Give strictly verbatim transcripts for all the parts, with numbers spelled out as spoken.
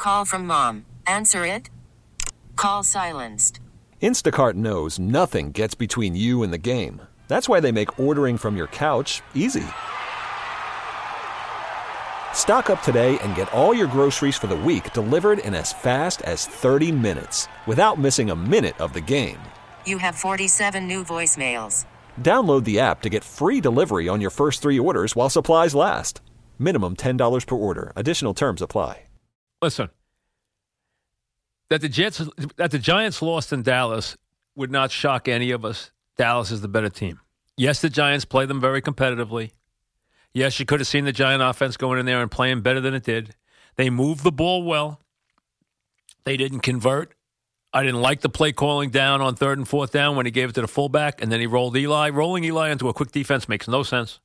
Call from mom. Answer it. Call silenced. Instacart knows nothing gets between you and the game. That's why they make ordering from your couch easy. Stock up today and get all your groceries for the week delivered in as fast as thirty minutes without missing a minute of the game. You have forty-seven new voicemails. Download the app to get free delivery on your first three orders while supplies last. Minimum ten dollars per order. Additional terms apply. Listen, that the Jets, that the Giants lost in Dallas would not shock any of us. Dallas is the better team. Yes, the Giants play them very competitively. Yes, you could have seen the Giant offense going in there and playing better than it did. They moved the ball well. They didn't convert. I didn't like the play calling down on third and fourth down when he gave it to the fullback, and then he rolled Eli. Rolling Eli into a quick defense makes no sense.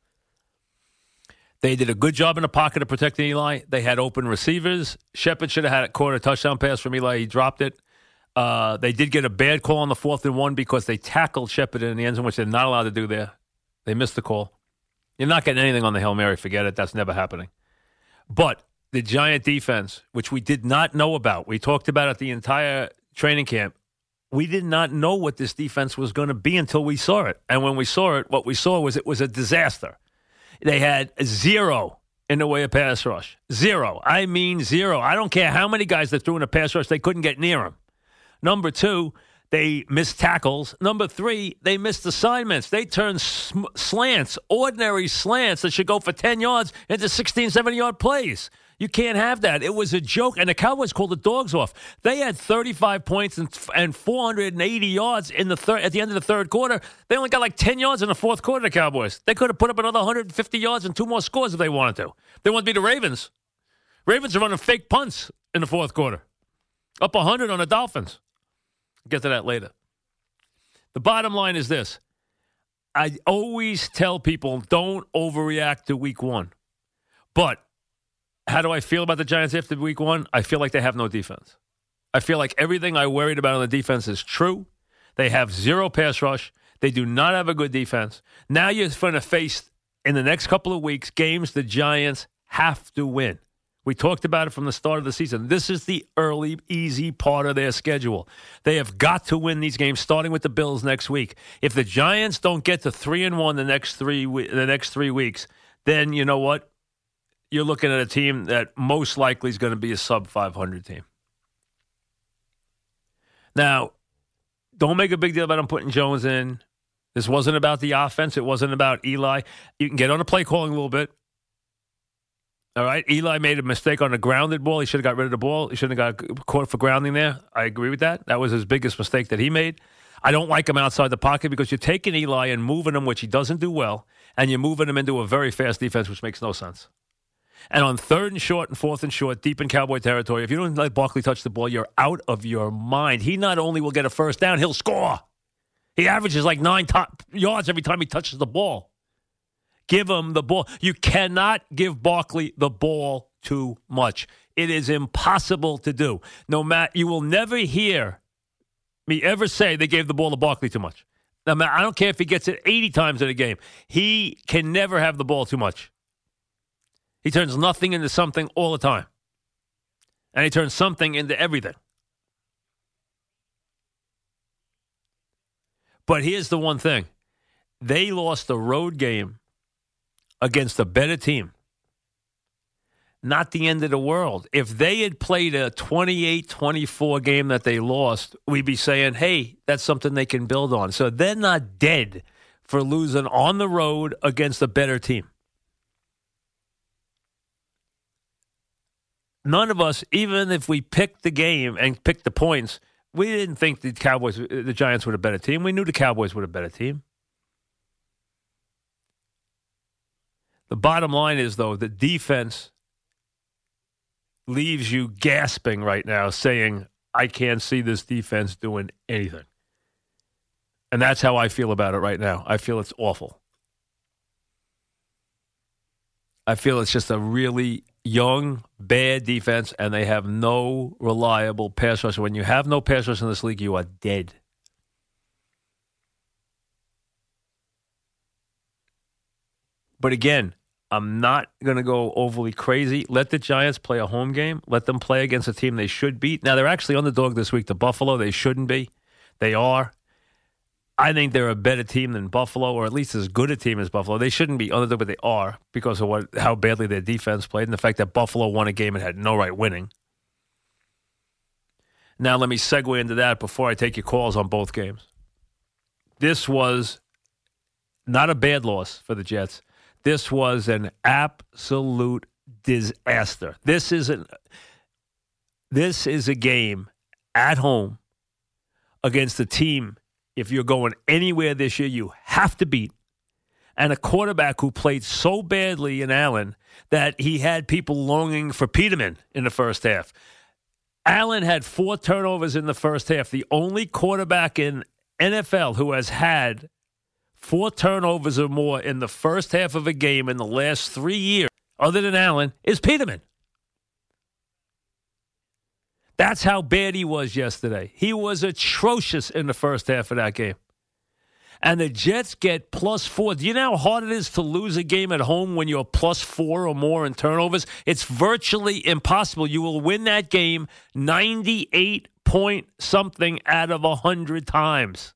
They did a good job in the pocket of protecting Eli. They had open receivers. Shepard should have had a caught a touchdown pass from Eli. He dropped it. Uh, they did get a bad call on the fourth and one because they tackled Shepard in the end zone, which they're not allowed to do there. They missed the call. You're not getting anything on the Hail Mary. Forget it. That's never happening. But the Giant defense, which we did not know about, we talked about it the entire training camp. We did not know what this defense was going to be until we saw it. And when we saw it, what we saw was it was a disaster. They had zero in the way of pass rush. Zero. I mean zero. I don't care how many guys they threw in a pass rush. They couldn't get near them. Number two, they missed tackles. Number three, they missed assignments. They turned sm- slants, ordinary slants that should go for ten yards into sixteen, seventy-yard plays. You can't have that. It was a joke, and the Cowboys called the dogs off. They had thirty-five points and, and four hundred eighty yards in the third at the end of the third quarter. They only got like ten yards in the fourth quarter, the Cowboys. They could have put up another one hundred fifty yards and two more scores if they wanted to. They want to be the Ravens. Ravens are running fake punts in the fourth quarter. Up one hundred on the Dolphins. Get to that later. The bottom line is this. I always tell people, don't overreact to week one. But how do I feel about the Giants after week one? I feel like they have no defense. I feel like everything I worried about on the defense is true. They have zero pass rush. They do not have a good defense. Now you're going to face, in the next couple of weeks, games the Giants have to win. We talked about it from the start of the season. This is the early, easy part of their schedule. They have got to win these games, starting with the Bills next week. If the Giants don't get to three and one the next three the next three weeks, then you know what? You're looking at a team that most likely is going to be a sub five hundred team. Now, don't make a big deal about them putting Jones in. This wasn't about the offense. It wasn't about Eli. You can get on the play calling a little bit. All right, Eli made a mistake on a grounded ball. He should have got rid of the ball. He shouldn't have got caught for grounding there. I agree with that. That was his biggest mistake that he made. I don't like him outside the pocket because you're taking Eli and moving him, which he doesn't do well, and you're moving him into a very fast defense, which makes no sense. And on third and short and fourth and short, deep in Cowboy territory, if you don't let Barkley touch the ball, you're out of your mind. He not only will get a first down, he'll score. He averages like nine top yards every time he touches the ball. Give him the ball. You cannot give Barkley the ball too much. It is impossible to do. No matter, you will never hear me ever say they gave the ball to Barkley too much. No matter, I don't care if he gets it eighty times in a game. He can never have the ball too much. He turns nothing into something all the time. And he turns something into everything. But here's the one thing. They lost the road game against a better team. Not the end of the world. If they had played a twenty-eight twenty-four game that they lost, we'd be saying, hey, that's something they can build on. So they're not dead for losing on the road against a better team. None of us, even if we picked the game and picked the points, we didn't think the Cowboys, the Giants were a better team. We knew the Cowboys were a better team. The bottom line is, though, the defense leaves you gasping right now, saying, I can't see this defense doing anything. And that's how I feel about it right now. I feel it's awful. I feel it's just a really young, bad defense, and they have no reliable pass rush. When you have no pass rush in this league, you are dead. But again, I'm not going to go overly crazy. Let the Giants play a home game. Let them play against a team they should beat. Now, they're actually underdog this week to Buffalo. They shouldn't be. They are. I think they're a better team than Buffalo, or at least as good a team as Buffalo. They shouldn't be underdog, but they are because of what how badly their defense played and the fact that Buffalo won a game and had no right winning. Now, let me segue into that before I take your calls on both games. This was not a bad loss for the Jets. This was an absolute disaster. This is an this is a game at home against a team, if you're going anywhere this year, you have to beat. And a quarterback who played so badly in Allen that he had people longing for Peterman in the first half. Allen had four turnovers in the first half. The only quarterback in N F L who has had four turnovers or more in the first half of a game in the last three years, other than Allen, is Peterman. That's how bad he was yesterday. He was atrocious in the first half of that game. And the Jets get plus four. Do you know how hard it is to lose a game at home when you're plus four or more in turnovers? It's virtually impossible. You will win that game ninety-eight point something out of one hundred times.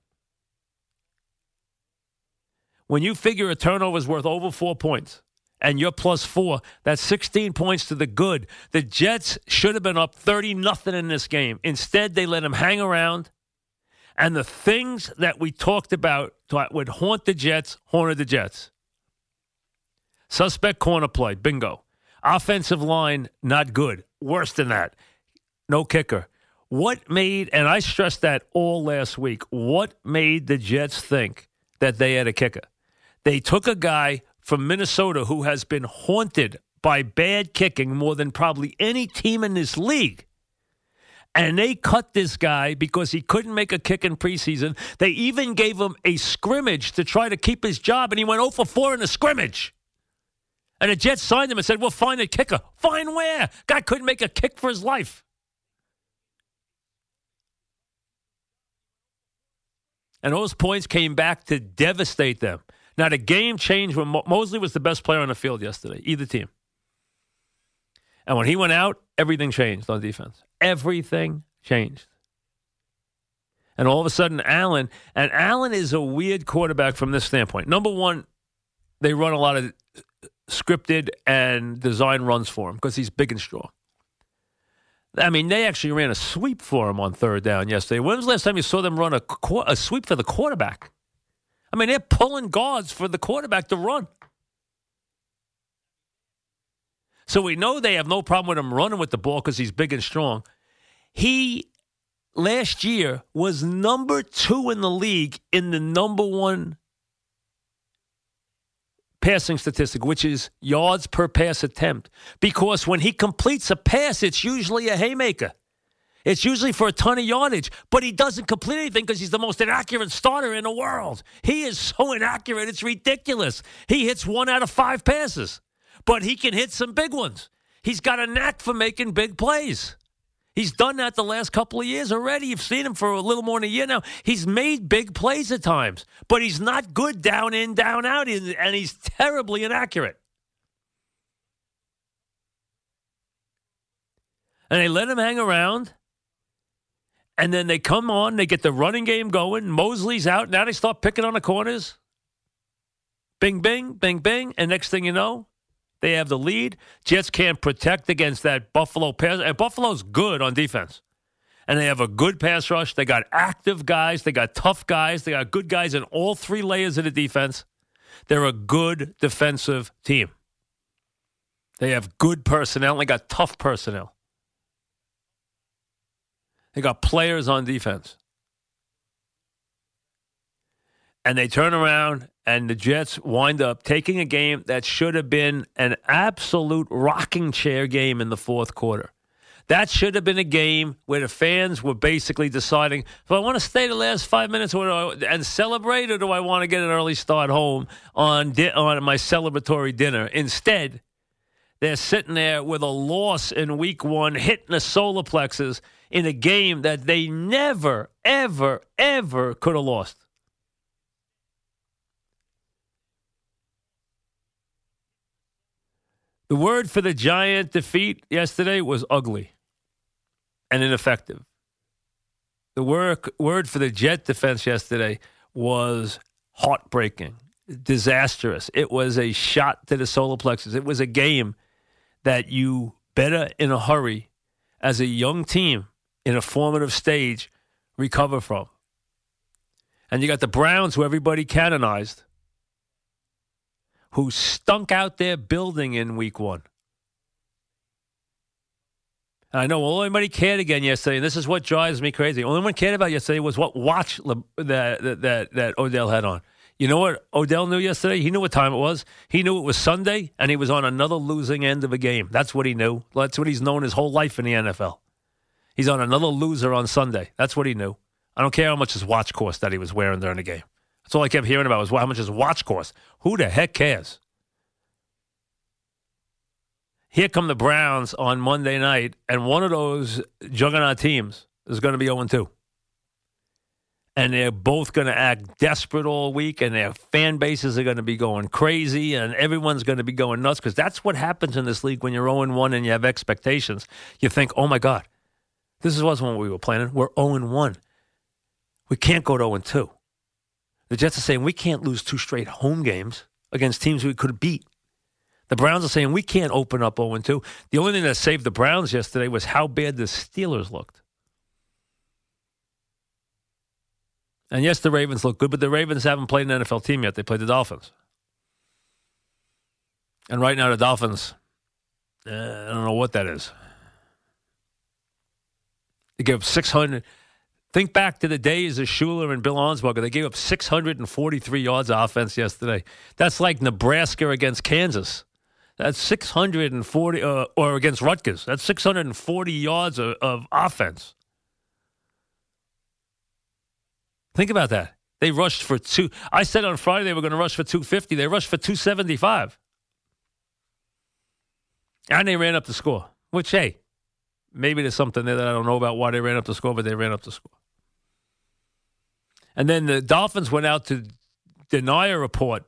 When you figure a turnover is worth over four points and you're plus four, that's sixteen points to the good. The Jets should have been up thirty nothing in this game. Instead, they let them hang around. And the things that we talked about that would haunt the Jets, haunted the Jets. Suspect corner play, bingo. Offensive line, not good. Worse than that. No kicker. What made, and I stressed that all last week, what made the Jets think that they had a kicker? They took a guy from Minnesota who has been haunted by bad kicking more than probably any team in this league. And they cut this guy because he couldn't make a kick in preseason. They even gave him a scrimmage to try to keep his job, and he went oh for four in the scrimmage. And the Jets signed him and said, we'll find a kicker. Find where? Guy couldn't make a kick for his life. And those points came back to devastate them. Now, the game changed when Mo- Mosley was the best player on the field yesterday, either team. And when he went out, everything changed on defense. Everything changed. And all of a sudden, Allen, and Allen is a weird quarterback from this standpoint. Number one, they run a lot of scripted and design runs for him because he's big and strong. I mean, they actually ran a sweep for him on third down yesterday. When was the last time you saw them run a, a sweep for the quarterback? I mean, they're pulling guards for the quarterback to run. So we know they have no problem with him running with the ball because he's big and strong. He, last year, was number two in the league in the number one passing statistic, which is yards per pass attempt. Because when he completes a pass, it's usually a haymaker. It's usually for a ton of yardage, but he doesn't complete anything because he's the most inaccurate starter in the world. He is so inaccurate, it's ridiculous. He hits one out of five passes, but he can hit some big ones. He's got a knack for making big plays. He's done that the last couple of years already. You've seen him for a little more than a year now. He's made big plays at times, but he's not good down in, down out, and he's terribly inaccurate. And they let him hang around. And then they come on, they get the running game going. Mosley's out. Now they start picking on the corners. Bing, bing, bing, bing. And next thing you know, they have the lead. Jets can't protect against that Buffalo pass. And Buffalo's good on defense. And they have a good pass rush. They got active guys. They got tough guys. They got good guys in all three layers of the defense. They're a good defensive team. They have good personnel. They got tough personnel. They got players on defense. And they turn around, and the Jets wind up taking a game that should have been an absolute rocking chair game in the fourth quarter. That should have been a game where the fans were basically deciding, do I want to stay the last five minutes or do I, and celebrate, or do I want to get an early start home on, di- on my celebratory dinner? Instead, they're sitting there with a loss in week one, hitting the solar plexus in a game that they never, ever, ever could have lost. The word for the Giant defeat yesterday was ugly and ineffective. The word, word for the Jet defense yesterday was heartbreaking, disastrous. It was a shot to the solar plexus. It was a game that you better in a hurry as a young team in a formative stage recover from. And you got the Browns, who everybody canonized, who stunk out their building in week one. And I know all anybody cared again yesterday, and this is what drives me crazy. All anyone cared about yesterday was what watch that, that, that, that Odell had on. You know what Odell knew yesterday? He knew what time it was. He knew it was Sunday, and he was on another losing end of a game. That's what he knew. That's what he's known his whole life in the N F L. He's on another loser on Sunday. That's what he knew. I don't care how much his watch cost that he was wearing during the game. That's all I kept hearing about was how much his watch cost. Who the heck cares? Here come the Browns on Monday night, and one of those juggernaut teams is going to be oh and two. And they're both going to act desperate all week, and their fan bases are going to be going crazy, and everyone's going to be going nuts, because that's what happens in this league when you're oh and one and you have expectations. You think, oh, my God, this wasn't what we were planning. We're oh and one. We can't go to oh and two. The Jets are saying we can't lose two straight home games against teams we could beat. The Browns are saying we can't open up oh and two. The only thing that saved the Browns yesterday was how bad the Steelers looked. And yes, the Ravens look good, but the Ravens haven't played an N F L team yet. They played the Dolphins. And right now the Dolphins, uh, I don't know what that is. They gave up six hundred. Think back to the days of Schuler and Bill Arnsberger. They gave up six hundred forty-three yards of offense yesterday. That's like Nebraska against Kansas. That's six hundred forty, uh, or against Rutgers. That's six hundred forty yards of, of offense. Think about that. They rushed for two. I said on Friday they were going to rush for two fifty. They rushed for two seventy-five. And they ran up the score, which, hey, maybe there's something there that I don't know about why they ran up the score, but they ran up the score. And then the Dolphins went out to deny a report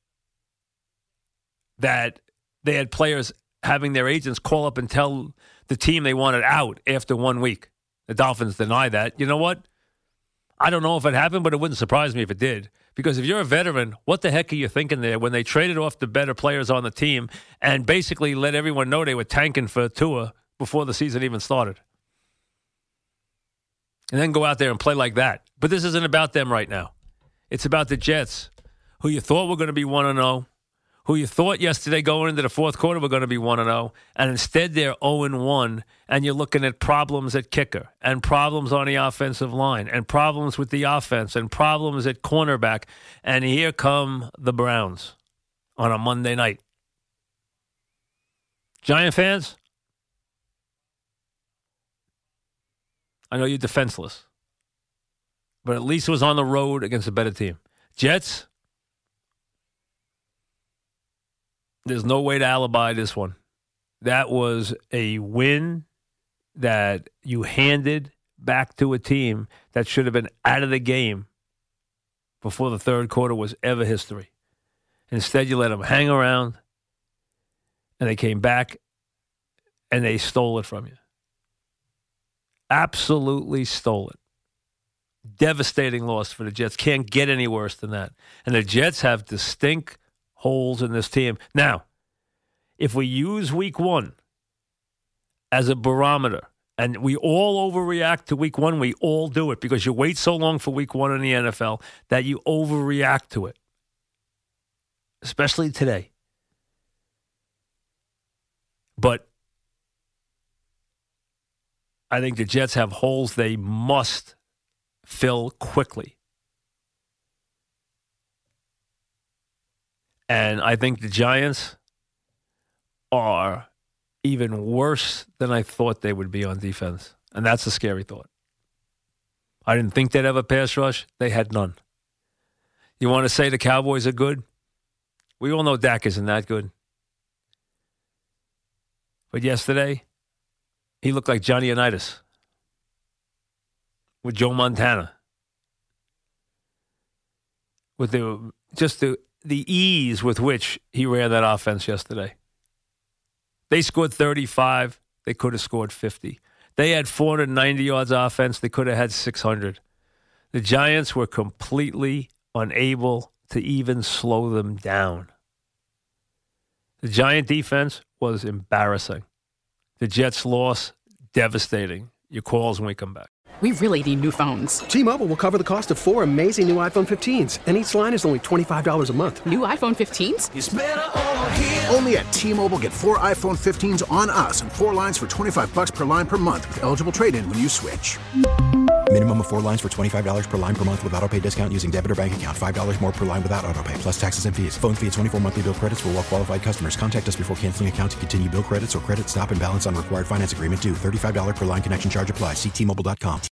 that they had players having their agents call up and tell the team they wanted out after one week. The Dolphins denied that. You know what? I don't know if it happened, but it wouldn't surprise me if it did. Because if you're a veteran, what the heck are you thinking there when they traded off the better players on the team and basically let everyone know they were tanking for Tua before the season even started? And then go out there and play like that. But this isn't about them right now. It's about the Jets, who you thought were going to be one and oh, who you thought yesterday going into the fourth quarter were going to be one and oh, and instead they're oh and one, and you're looking at problems at kicker, and problems on the offensive line, and problems with the offense, and problems at cornerback, and here come the Browns on a Monday night. Giant fans, I know you're defenseless, but at least it was on the road against a better team. Jets, there's no way to alibi this one. That was a win that you handed back to a team that should have been out of the game before the third quarter was ever history. Instead, you let them hang around, and they came back, and they stole it from you. Absolutely stole it. Devastating loss for the Jets. Can't get any worse than that. And the Jets have distinct holes in this team. Now, if we use week one as a barometer, and we all overreact to week one, we all do it because you wait so long for week one in the N F L that you overreact to it, especially today. But I think the Jets have holes they must fill quickly. And I think the Giants are even worse than I thought they would be on defense. And that's a scary thought. I didn't think they'd have a pass rush. They had none. You want to say the Cowboys are good? We all know Dak isn't that good. But yesterday, he looked like Johnny Unitas with Joe Montana. With the just the the ease with which he ran that offense yesterday. They scored thirty-five. They could have scored fifty. They had four hundred ninety yards offense. They could have had six hundred. The Giants were completely unable to even slow them down. The Giant defense was embarrassing. The Jets' loss, devastating. Your calls when we come back. We really need new phones. T-Mobile will cover the cost of four amazing new iPhone fifteens, and each line is only twenty-five dollars a month. New iPhone fifteens? It's better over here. Only at T-Mobile, get four iPhone fifteens on us and four lines for twenty-five dollars per line per month with eligible trade-in when you switch. Minimum of four lines for twenty-five dollars per line per month with autopay discount using debit or bank account. five dollars more per line without autopay, plus taxes and fees. Phone fee at twenty-four monthly bill credits for well-qualified customers. Contact us before canceling account to continue bill credits or credit stop and balance on required finance agreement due. thirty-five dollars per line connection charge applies. See T Mobile dot com.